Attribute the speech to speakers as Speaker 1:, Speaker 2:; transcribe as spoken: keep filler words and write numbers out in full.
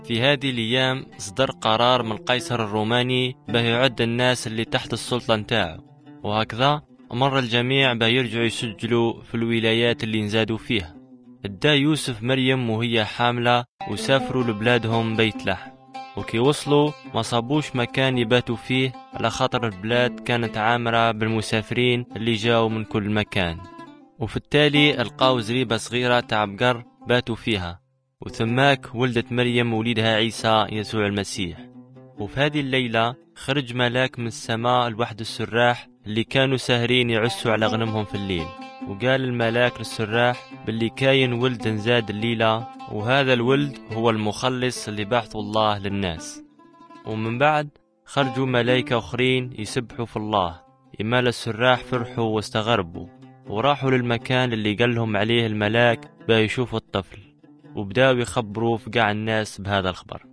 Speaker 1: في هذه الأيام صدر قرار من القيصر الروماني باه يعد الناس اللي تحت السلطة نتاعو، وهكذا أمر الجميع باه يرجعوا يسجلوا في الولايات اللي نزادوا فيها. ادا يوسف مريم وهي حاملة وسافروا لبلادهم بيت لحم، وكي وصلوا ما صابوش مكان يباتوا فيه على خاطر البلاد كانت عامرة بالمسافرين اللي جاوا من كل مكان، وفي التالي القاو زريبة صغيرة تاع بقر باتوا فيها، وثماك ولدت مريم وليدها عيسى يسوع المسيح. وفي هذه الليلة خرج ملاك من السماء لوحد السراح اللي كانوا ساهرين يعسوا على غنمهم في الليل، وقال الملاك للسراح باللي كاين ولد نزاد الليلة، وهذا الولد هو المخلص اللي بعثه الله للناس. ومن بعد خرجوا ملائكة أخرين يسبحوا في الله. إمال السراح فرحوا واستغربوا، وراحوا للمكان اللي قالهم عليه الملاك باه يشوفوا الطفل، وبداوا يخبروا في قاع الناس بهذا الخبر.